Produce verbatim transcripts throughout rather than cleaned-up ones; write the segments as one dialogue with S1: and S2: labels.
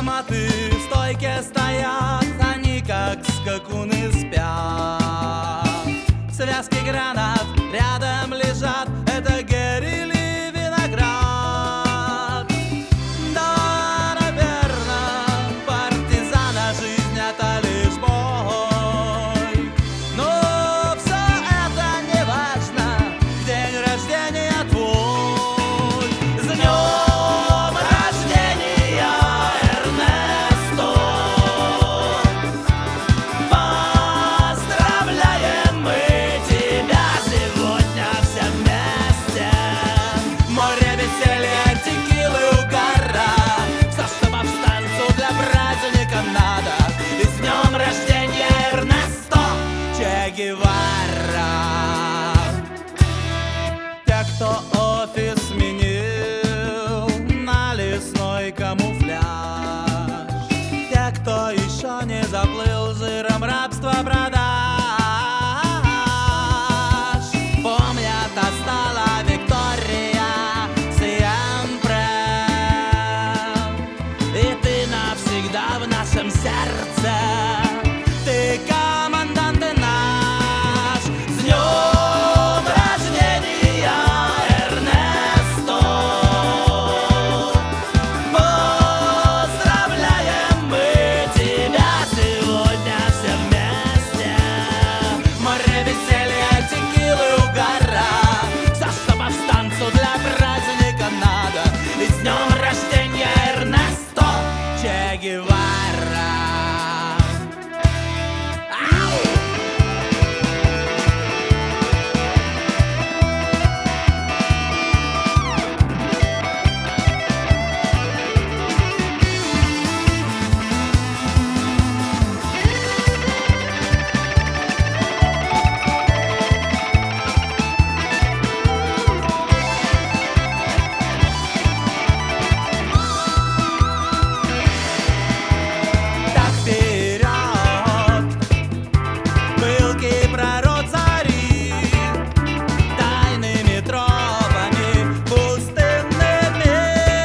S1: автоматы в стойке стоят, они как скакуны спят. Связки гранат рядом лежат, это Гэри Ли виноград. Да, наверно, партизана жизнь это лишь бой, но все это не важно, день рождения твой. С днем рождения, Эрнесто! Поздравляем мы тебя сегодня все вместе. Море веселья, текилы, угара, все, что повстанцу для праздника надо. И с днем рождения, Эрнесто Че Гевара! Те, кто офис сменил на лесной камуфляж, те, кто еще не заплыл жиром рабства продаж, помнят, остала Виктория Сиемпре, и ты навсегда в нашем сердце. Ты командант и наш. С днем рождения, Эрнесто! Поздравляем мы тебя сегодня все вместе. Море веселья, текилы, угара, все, что повстанцу для праздника надо. И с днем рождения, Эрнесто Че Гевара! Ау! Так вперед, пылкий пророк зари, тайными тропами пустынными,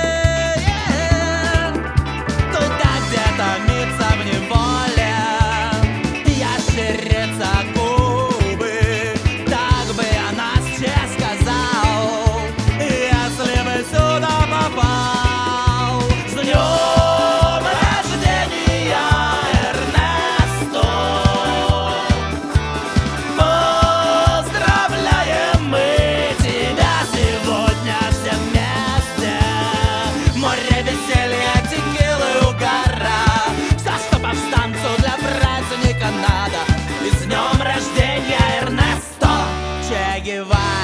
S1: туда, где томится в неволе ящерица Кубы. Так бы о нас Че сказал, если бы сюда попал. С днем рождения, Эрнесто! Поздравляем мы тебя сегодня все вместе. Море веселья, текилы, угара, все, что повстанцу для праздника надо. И с днем рождения, Эрнесто Че Гевара!